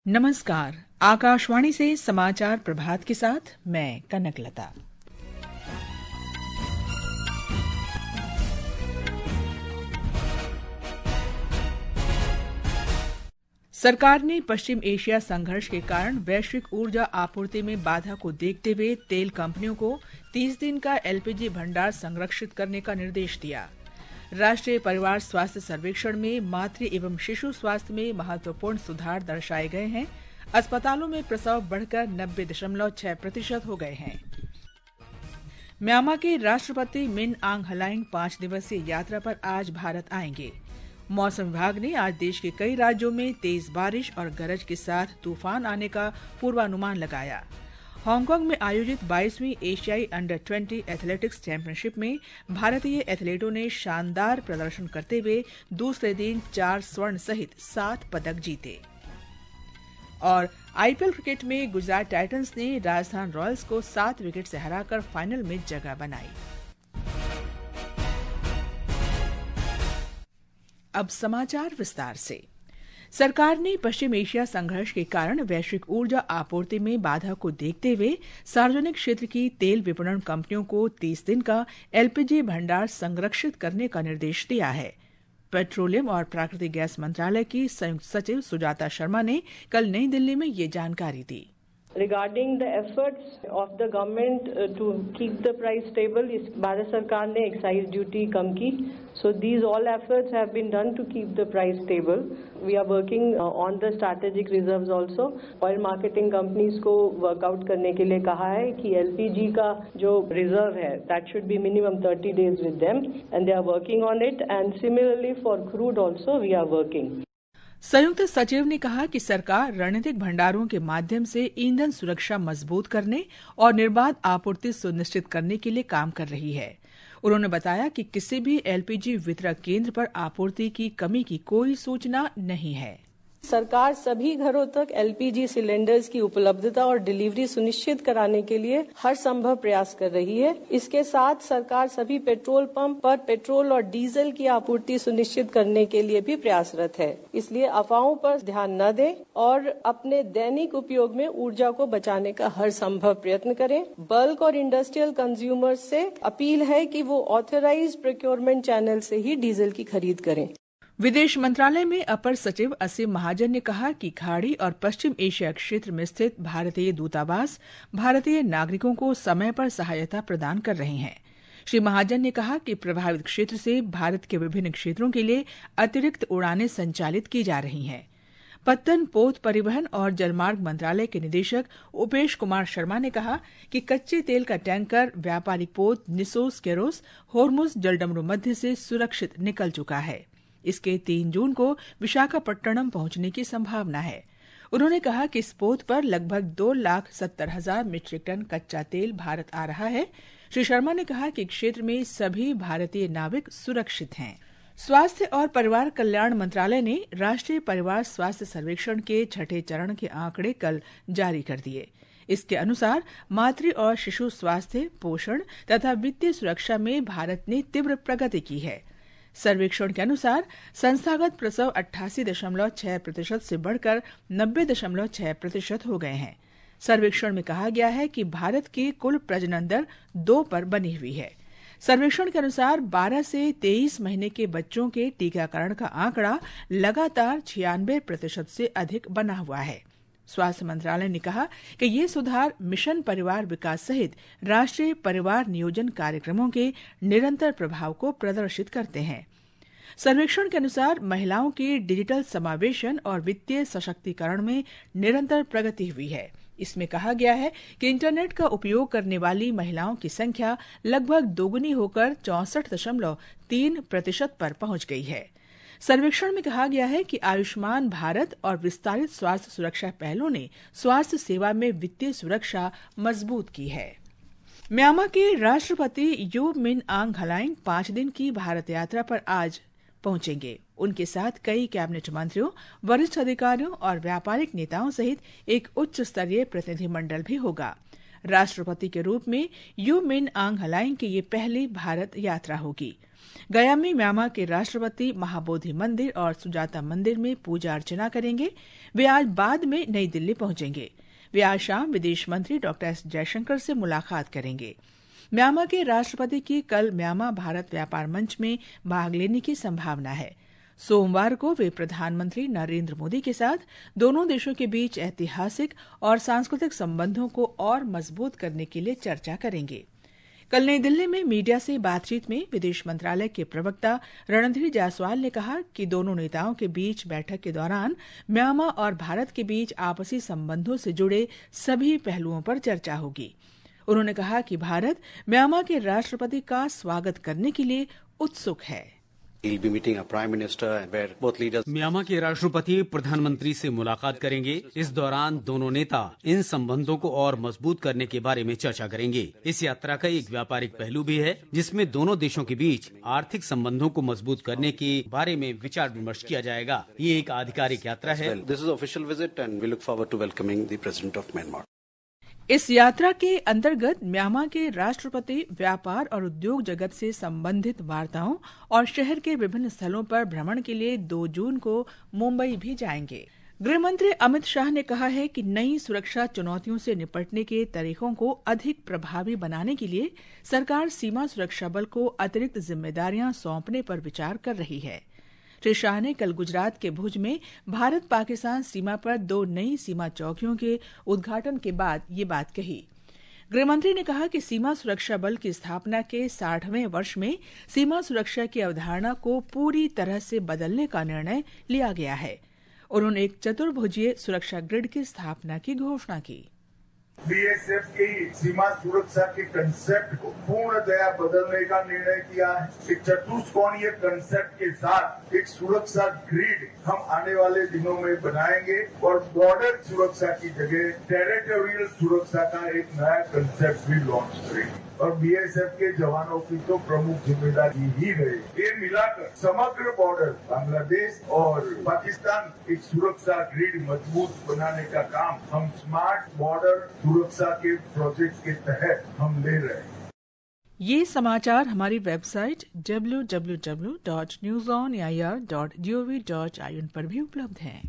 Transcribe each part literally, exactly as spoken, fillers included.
नमस्कार। आकाशवाणी से समाचार प्रभात के साथ मैं कनकलता। सरकार ने पश्चिम एशिया संघर्ष के कारण वैश्विक ऊर्जा आपूर्ति में बाधा को देखते हुए तेल कंपनियों को तीस दिन का एलपीजी भंडार संरक्षित करने का निर्देश दिया। राष्ट्रीय परिवार स्वास्थ्य सर्वेक्षण में मातृ एवं शिशु स्वास्थ्य में महत्वपूर्ण सुधार दर्शाए गए हैं। अस्पतालों में प्रसव बढ़कर नब्बे दशमलव छह प्रतिशत हो गए हैं। म्यांमार के राष्ट्रपति मिन आंग हलाइंग पांच दिवसीय यात्रा पर आज भारत आएंगे। मौसम विभाग ने आज देश के कई राज्यों में तेज बारिश और गरज के साथ तूफान आने का पूर्वानुमान लगाया। हांगकांग में आयोजित बाईसवीं एशियाई अंडर बीस एथलेटिक्स चैंपियनशिप में भारतीय एथलीटों ने शानदार प्रदर्शन करते हुए दूसरे दिन चार स्वर्ण सहित सात पदक जीते। और आईपीएल क्रिकेट में गुजरात टाइटंस ने राजस्थान रॉयल्स को सात विकेट से हराकर फाइनल में जगह बनाई। अब समाचार विस्तार से। सरकार ने पश्चिम एशिया संघर्ष के कारण वैश्विक ऊर्जा आपूर्ति में बाधा को देखते हुए सार्वजनिक क्षेत्र की तेल विपणन कंपनियों को तीस दिन का एलपीजी भंडार संरक्षित करने का निर्देश दिया है। पेट्रोलियम और प्राकृतिक गैस मंत्रालय की संयुक्त सचिव सुजाता शर्मा ने कल नई दिल्ली में ये जानकारी दी। Regarding the efforts of the government uh, to keep the price stable, is Bharat सरकार ने excise duty कम की. So these all efforts have been done to keep the price stable. We are working uh, on the strategic reserves also. Oil marketing companies को work out करने के लिए कहा है कि एलपीजी का जो reserve है, that should be minimum thirty days with them, and they are working on it. And similarly for crude also we are working. संयुक्त सचिव ने कहा कि सरकार रणनीतिक भंडारों के माध्यम से ईंधन सुरक्षा मजबूत करने और निर्बाध आपूर्ति सुनिश्चित करने के लिए काम कर रही है। उन्होंने बताया कि किसी भी एलपीजी वितरक केंद्र पर आपूर्ति की कमी की कोई सूचना नहीं है। सरकार सभी घरों तक एलपीजी सिलेंडर्स की उपलब्धता और डिलीवरी सुनिश्चित कराने के लिए हर संभव प्रयास कर रही है। इसके साथ सरकार सभी पेट्रोल पंप पर पेट्रोल और डीजल की आपूर्ति सुनिश्चित करने के लिए भी प्रयासरत है। इसलिए अफवाहों पर ध्यान न दें और अपने दैनिक उपयोग में ऊर्जा को बचाने का हर संभव प्रयत्न करें। बल्क और इंडस्ट्रियल कंज्यूमर्स से अपील है कि वो ऑथराइज्ड प्रोक्योरमेंट चैनल से ही डीजल की खरीद करें। विदेश मंत्रालय में अपर सचिव असीम महाजन ने कहा कि खाड़ी और पश्चिम एशिया क्षेत्र में स्थित भारतीय दूतावास भारतीय नागरिकों को समय पर सहायता प्रदान कर रहे हैं। श्री महाजन ने कहा कि प्रभावित क्षेत्र से भारत के विभिन्न क्षेत्रों के लिए अतिरिक्त उड़ानें संचालित की जा रही हैं। पत्तन पोत परिवहन और जलमार्ग मंत्रालय के निदेशक उपेश कुमार शर्मा ने कहा कि कच्चे तेल का टैंकर व्यापारिक पोत निसोस केरोस होर्मुज जलडमरू मध्य से सुरक्षित निकल चुका है। इसके तीन जून को विशाखापट्टनम पहुंचने की संभावना है। उन्होंने कहा कि इस पोत पर लगभग दो लाख सत्तर हजार मीट्रिक टन कच्चा तेल भारत आ रहा है। श्री शर्मा ने कहा कि क्षेत्र में सभी भारतीय नाविक सुरक्षित हैं। स्वास्थ्य और परिवार कल्याण मंत्रालय ने राष्ट्रीय परिवार स्वास्थ्य सर्वेक्षण के छठे चरण के आंकड़े कल जारी कर दिए। इसके अनुसार मातृ और शिशु स्वास्थ्य, पोषण तथा वित्तीय सुरक्षा में भारत ने तीव्र प्रगति की है। सर्वेक्षण के अनुसार संस्थागत प्रसव अट्ठासी दशमलव छह प्रतिशत से बढ़कर नब्बे दशमलव छह प्रतिशत हो गए हैं। सर्वेक्षण में कहा गया है कि भारत की कुल प्रजनन दर दो पर बनी हुई है। सर्वेक्षण के अनुसार बारह से तेईस महीने के बच्चों के टीकाकरण का आंकड़ा लगातार छियानवे प्रतिशत से अधिक बना हुआ है। स्वास्थ्य मंत्रालय ने कहा कि ये सुधार मिशन परिवार विकास सहित राष्ट्रीय परिवार नियोजन कार्यक्रमों के निरंतर प्रभाव को प्रदर्शित करते हैं। सर्वेक्षण के अनुसार महिलाओं के डिजिटल समावेशन और वित्तीय सशक्तिकरण में निरंतर प्रगति हुई है। इसमें कहा गया है कि इंटरनेट का उपयोग करने वाली महिलाओं की संख्या लगभग दोगुनी होकर चौसठ दशमलव तीन प्रतिशत पर पहुंच गई है। सर्वेक्षण में कहा गया है कि आयुष्मान भारत और विस्तारित स्वास्थ्य सुरक्षा पहलों ने स्वास्थ्य सेवा में वित्तीय सुरक्षा मजबूत की है। म्यांमार के राष्ट्रपति यू मिन आंग हलाइंग पांच दिन की भारत यात्रा पर आज पहुंचेंगे। उनके साथ कई कैबिनेट मंत्रियों, वरिष्ठ अधिकारियों और व्यापारिक नेताओं सहित एक उच्च स्तरीय प्रतिनिधिमंडल भी होगा। राष्ट्रपति के रूप में यू मिन आंग हलाइंग की ये पहली भारत यात्रा होगी। गया में म्यांमार के राष्ट्रपति महाबोधि मंदिर और सुजाता मंदिर में पूजा अर्चना करेंगे। वे आज बाद में नई दिल्ली पहुंचेंगे। वे आज शाम विदेश मंत्री डॉक्टर एस जयशंकर से मुलाकात करेंगे। म्यांमार के राष्ट्रपति की कल म्यांमार भारत व्यापार मंच में भाग लेने की संभावना है। सोमवार को वे प्रधानमंत्री नरेंद्र मोदी के साथ दोनों देशों के बीच ऐतिहासिक और सांस्कृतिक संबंधों को और मजबूत करने के लिए चर्चा करेंगे। कल नई दिल्ली में मीडिया से बातचीत में विदेश मंत्रालय के प्रवक्ता रणधीर जायसवाल ने कहा कि दोनों नेताओं के बीच बैठक के दौरान म्यांमार और भारत के बीच आपसी संबंधों से जुड़े सभी पहलुओं पर चर्चा होगी। उन्होंने कहा कि भारत म्यांमार के राष्ट्रपति का स्वागत करने के लिए उत्सुक है। म्यांमार के राष्ट्रपति प्रधानमंत्री से मुलाकात करेंगे। इस दौरान दोनों नेता इन संबंधों को और मजबूत करने के बारे में चर्चा करेंगे। इस यात्रा का एक व्यापारिक पहलू भी है, जिसमें दोनों देशों के बीच आर्थिक संबंधों को मजबूत करने के बारे में विचार विमर्श किया जाएगा। ये एक आधिकारिक यात्रा है। इस यात्रा के अंतर्गत म्यांमार के राष्ट्रपति व्यापार और उद्योग जगत से संबंधित वार्ताओं और शहर के विभिन्न स्थलों पर भ्रमण के लिए दो जून को मुंबई भी जाएंगे। गृहमंत्री अमित शाह ने कहा है कि नई सुरक्षा चुनौतियों से निपटने के तरीकों को अधिक प्रभावी बनाने के लिए सरकार सीमा सुरक्षा बल को अतिरिक्त जिम्मेदारियां सौंपने पर विचार कर रही है। श्री शाह ने कल गुजरात के भुज में भारत पाकिस्तान सीमा पर दो नई सीमा चौकियों के उद्घाटन के बाद ये बात कही। गृहमंत्री ने कहा कि सीमा सुरक्षा बल की स्थापना के साठवें वर्ष में सीमा सुरक्षा की अवधारणा को पूरी तरह से बदलने का निर्णय लिया गया है। उन्होंने एक चतुर्भुजीय सुरक्षा ग्रिड की स्थापना की घोषणा की। बीएसएफ की सीमा सुरक्षा के कंसेप्ट को पूर्णतया बदलने का निर्णय किया है। एक चतुष्कोणीय कंसेप्ट के साथ एक सुरक्षा ग्रिड हम आने वाले दिनों में बनाएंगे और बॉर्डर सुरक्षा की जगह टेरिटोरियल सुरक्षा का एक नया कंसेप्ट भी लॉन्च करेंगे। और बीएसएफ के जवानों की तो प्रमुख जिम्मेदारी ही रहे। ये मिलाकर समग्र बॉर्डर बांग्लादेश और पाकिस्तान एक सुरक्षा ग्रिड मजबूत बनाने का काम हम स्मार्ट बॉर्डर सुरक्षा के प्रोजेक्ट के तहत हम ले रहे हैं। ये समाचार हमारी website W W W dot news on A I R dot G O V dot I N पर भी उपलब्ध हैं।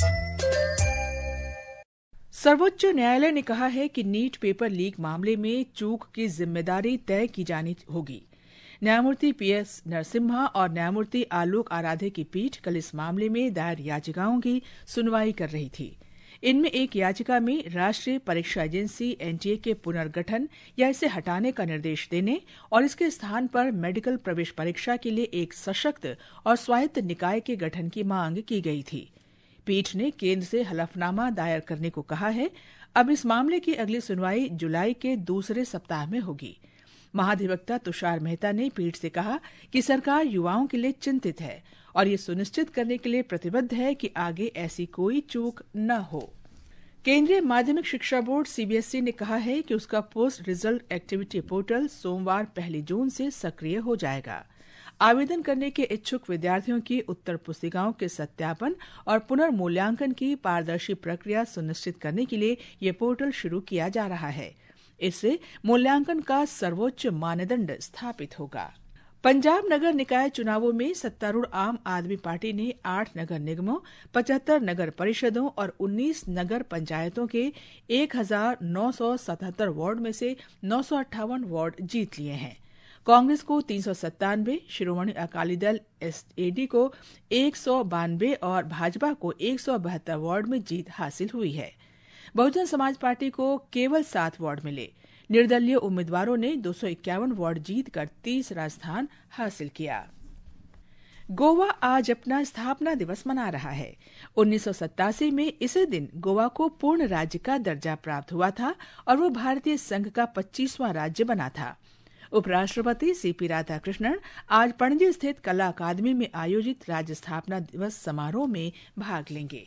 सर्वोच्च न्यायालय ने कहा है कि नीट पेपर लीक मामले में चूक की जिम्मेदारी तय की जानी होगी। न्यायमूर्ति पी एस नरसिम्हा और न्यायमूर्ति आलोक आराधे की पीठ कल इस मामले में दायर याचिकाओं की सुनवाई कर रही थी। इनमें एक याचिका में राष्ट्रीय परीक्षा एजेंसी एन टी ए के पुनर्गठन या इसे हटाने का निर्देश देने और इसके स्थान पर मेडिकल प्रवेश परीक्षा के लिए एक सशक्त और स्वायत्त निकाय के गठन की मांग की गई थी। पीठ ने केंद्र से हलफनामा दायर करने को कहा है। अब इस मामले की अगली सुनवाई जुलाई के दूसरे सप्ताह में होगी। महाधिवक्ता तुषार मेहता ने पीठ से कहा कि सरकार युवाओं के लिए चिंतित है और ये सुनिश्चित करने के लिए प्रतिबद्ध है कि आगे ऐसी कोई चूक न हो। केंद्रीय माध्यमिक शिक्षा board C B S E ने कहा है कि उसका पोस्ट रिजल्ट एक्टिविटी पोर्टल सोमवार पहली जून से सक्रिय हो जाएगा। आवेदन करने के इच्छुक विद्यार्थियों की उत्तर पुस्तिकाओं के सत्यापन और पुनर्मूल्यांकन की पारदर्शी प्रक्रिया सुनिश्चित करने के लिए ये पोर्टल शुरू किया जा रहा है। इससे मूल्यांकन का सर्वोच्च मानदंड स्थापित होगा। पंजाब नगर निकाय चुनावों में सत्तारूढ़ आम आदमी पार्टी ने आठ नगर निगमों, पचहत्तर नगर परिषदों और उन्नीस नगर पंचायतों के एक हजार नौ सौ सतहत्तर वार्ड में से नौ सौ अट्ठावन वार्ड जीत लिए हैं। कांग्रेस को तीन सौ सत्तानवे, Shiromani Akali Dal S A D को एक सौ बानवे और भाजपा को एक सौ बहत्तर वार्ड में जीत हासिल हुई है। बहुजन समाज पार्टी को केवल सात वार्ड मिले। निर्दलीय उम्मीदवारों ने दो सौ इक्यावन वार्ड जीतकर तीसरा स्थान हासिल किया। गोवा आज अपना स्थापना दिवस मना रहा है। उन्नीस सौ सत्तासी में इसी दिन गोवा को पूर्ण राज्य का दर्जा प्राप्त हुआ था और वो भारतीय संघ का पच्चीसवां राज्य बना था। उपराष्ट्रपति सी पी राधाकृष्णन आज पणजी स्थित कला अकादमी में आयोजित राज्य स्थापना दिवस समारोह में भाग लेंगे।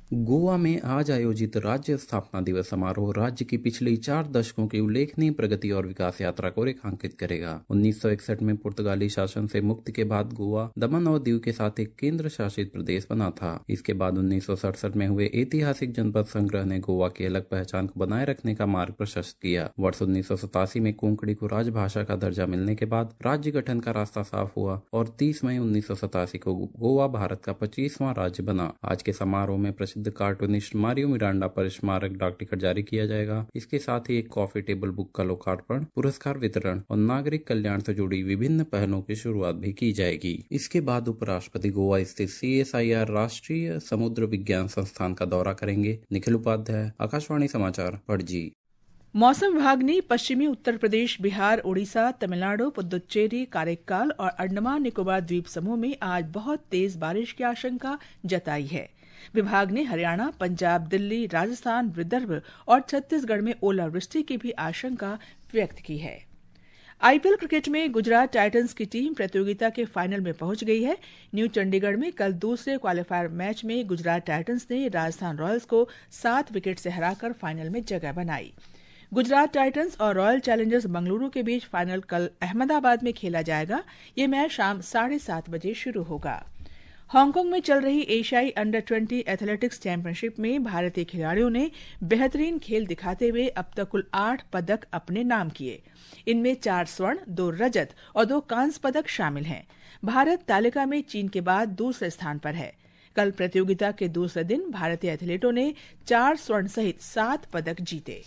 गोवा में आज आयोजित राज्य स्थापना दिवस समारोह राज्य की पिछली चार दशकों की उल्लेखनीय प्रगति और विकास यात्रा को रेखांकित करेगा। उन्नीस सौ इकसठ में पुर्तगाली शासन से मुक्ति के बाद गोवा दमन और दीव के साथ एक केंद्र शासित प्रदेश बना था। इसके बाद उन्नीस सौ सड़सठ में हुए ऐतिहासिक जनपद संग्रह ने गोवा की अलग पहचान को बनाए रखने का मार्ग प्रशस्त किया। वर्ष उन्नीस सौ सतासी में कोंकणी को राजभाषा का दर्जा मिलने के बाद राज्य गठन का रास्ता साफ हुआ और तीस मई उन्नीस सौ सतासी को गोवा भारत का पच्चीसवां राज्य बना। आज के समारोह में कार्टूनिस्ट मारियो मिरांडा पर स्मारक डाक टिकट जारी किया जाएगा। इसके साथ ही एक कॉफी टेबल बुक का लोकार्पण, पुरस्कार वितरण और नागरिक कल्याण से जुड़ी विभिन्न पहलों की शुरुआत भी की जाएगी। इसके बाद उपराष्ट्रपति गोवा स्थित सी एस आई आर राष्ट्रीय समुद्र विज्ञान संस्थान का दौरा करेंगे। निखिल उपाध्याय, आकाशवाणी समाचार, पणजी। मौसम विभाग ने पश्चिमी उत्तर प्रदेश, बिहार, उड़ीसा, तमिलनाडु, पुदुच्चेरी, कारेक्काल और अंडमान निकोबार द्वीप समूह में आज बहुत तेज बारिश की आशंका जताई है। विभाग ने हरियाणा, पंजाब, दिल्ली, राजस्थान, विदर्भ और छत्तीसगढ़ में ओलावृष्टि की भी आशंका व्यक्त की है। आईपीएल क्रिकेट में गुजरात टाइटंस की टीम प्रतियोगिता के फाइनल में पहुंच गई है। न्यू चंडीगढ़ में कल दूसरे क्वालीफायर मैच में गुजरात टाइटंस ने राजस्थान रॉयल्स को सात विकेट से हराकर फाइनल में जगह बनाई। गुजरात टाइटंस और रॉयल चैलेंजर्स बेंगलुरु के बीच फाइनल कल अहमदाबाद में खेला जाएगा। ये मैच शाम साढ़े सात बजे शुरू होगा। हांगकांग में चल रही एशियाई अंडर ट्वेंटी एथलेटिक्स चैंपियनशिप में भारतीय खिलाड़ियों ने बेहतरीन खेल दिखाते हुए अब तक कुल आठ पदक अपने नाम किए। इनमें चार स्वर्ण, दो रजत और दो कांस्य पदक शामिल हैं। भारत तालिका में चीन के बाद दूसरे स्थान पर है। कल प्रतियोगिता के दूसरे दिन भारतीय एथलीटों ने चार स्वर्ण सहित सात पदक जीते।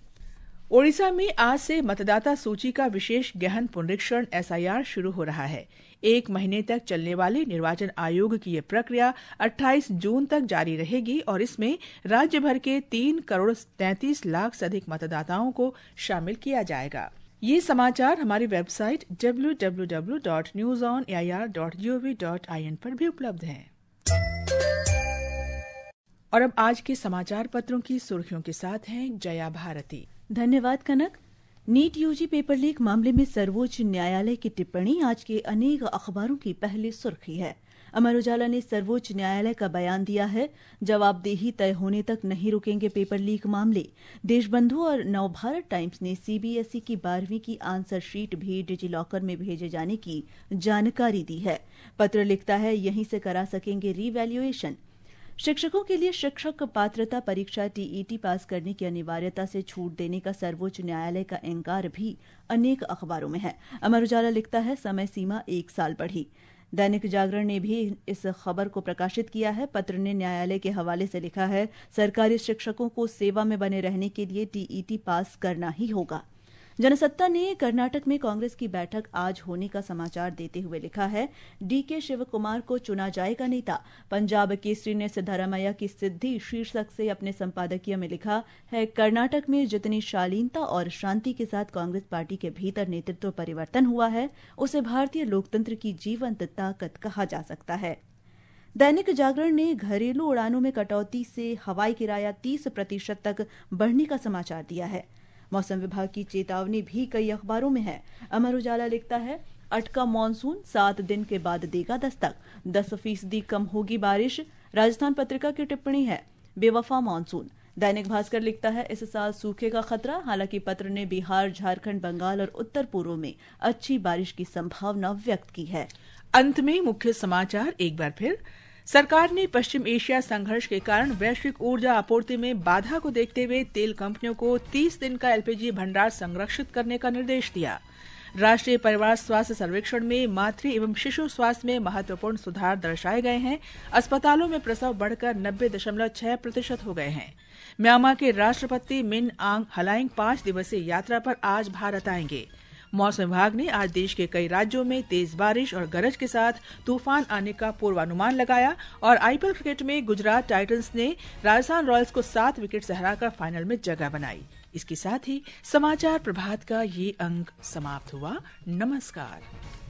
ओडिशा में आज से मतदाता सूची का विशेष गहन पुनरीक्षण एस आई आर शुरू हो रहा है। एक महीने तक चलने वाली निर्वाचन आयोग की यह प्रक्रिया अट्ठाईस जून तक जारी रहेगी और इसमें राज्य भर के तीन करोड़ तैंतीस लाख से अधिक मतदाताओं को शामिल किया जाएगा। ये समाचार हमारी website W W W dot news on A I R dot G O V dot I N पर भी उपलब्ध हैं। और अब आज के समाचार पत्रों की सुर्खियों के साथ हैं जया भारती। धन्यवाद Kanak. NEET UG paper leak मामले में सर्वोच्च न्यायालय की टिप्पणी आज के अनेक अखबारों की पहली सुर्खी है। अमर उजाला ने सर्वोच्च न्यायालय का बयान दिया है, जवाबदेही तय होने तक नहीं रुकेंगे पेपर लीक मामले। देशबंधु और नवभारत टाइम्स ने सीबीएसई की बारहवीं की आंसर शीट भी डिजीलॉकर में भेजे जाने की जानकारी दी है। पत्र लिखता है, यहीं से करा सकेंगे रीवैल्यूएशन। शिक्षकों के लिए शिक्षक पात्रता परीक्षा टीईटी पास करने की अनिवार्यता से छूट देने का सर्वोच्च न्यायालय का इंकार भी अनेक अखबारों में है। अमर उजाला लिखता है, समय सीमा एक साल बढ़ी। दैनिक जागरण ने भी इस खबर को प्रकाशित किया है। पत्र ने न्यायालय के हवाले से लिखा है, सरकारी शिक्षकों को सेवा में बने रहने के लिए टीईटी पास करना ही होगा। जनसत्ता ने कर्नाटक में कांग्रेस की बैठक आज होने का समाचार देते हुए लिखा है, डीके शिव कुमार को चुना जाएगा नेता। पंजाब केसरी ने सिद्धारमैया की सिद्धि शीर्षक से अपने संपादकीय में लिखा है, कर्नाटक में जितनी शालीनता और शांति के साथ कांग्रेस पार्टी के भीतर नेतृत्व परिवर्तन हुआ है, उसे भारतीय लोकतंत्र की जीवंत ताकत कहा जा सकता है। दैनिक जागरण ने घरेलू उड़ानों में कटौती से हवाई किराया तीस प्रतिशत तक बढ़ने का समाचार दिया है। मौसम विभाग की चेतावनी भी कई अखबारों में है। अमर उजाला लिखता है, अटका मानसून सात दिन के बाद देगा दस्तक, दस फीसदी कम होगी बारिश। राजस्थान पत्रिका की टिप्पणी है, बेवफा मानसून। दैनिक भास्कर लिखता है, इस साल सूखे का खतरा। हालांकि पत्र ने बिहार, झारखंड, बंगाल और उत्तर पूर्व में अच्छी बारिश की संभावना व्यक्त की है। अंत में मुख्य समाचार एक बार फिर। सरकार ने पश्चिम एशिया संघर्ष के कारण वैश्विक ऊर्जा आपूर्ति में बाधा को देखते हुए तेल कंपनियों को तीस दिन का एलपीजी भंडार संरक्षित करने का निर्देश दिया। राष्ट्रीय परिवार स्वास्थ्य सर्वेक्षण में मातृ एवं शिशु स्वास्थ्य में महत्वपूर्ण सुधार दर्शाए गए हैं। अस्पतालों में प्रसव बढ़कर नब्बे दशमलव छह प्रतिशत हो गए हैं। म्यांमार के राष्ट्रपति मिन आंग हलाइंग पांच दिवसीय यात्रा पर आज भारत आएंगे। मौसम विभाग ने आज देश के कई राज्यों में तेज बारिश और गरज के साथ तूफान आने का पूर्वानुमान लगाया। और आईपीएल क्रिकेट में गुजरात टाइटंस ने राजस्थान रॉयल्स को सात विकेट से हराकर फाइनल में जगह बनाई। इसके साथ ही समाचार प्रभात का ये अंक समाप्त हुआ। नमस्कार।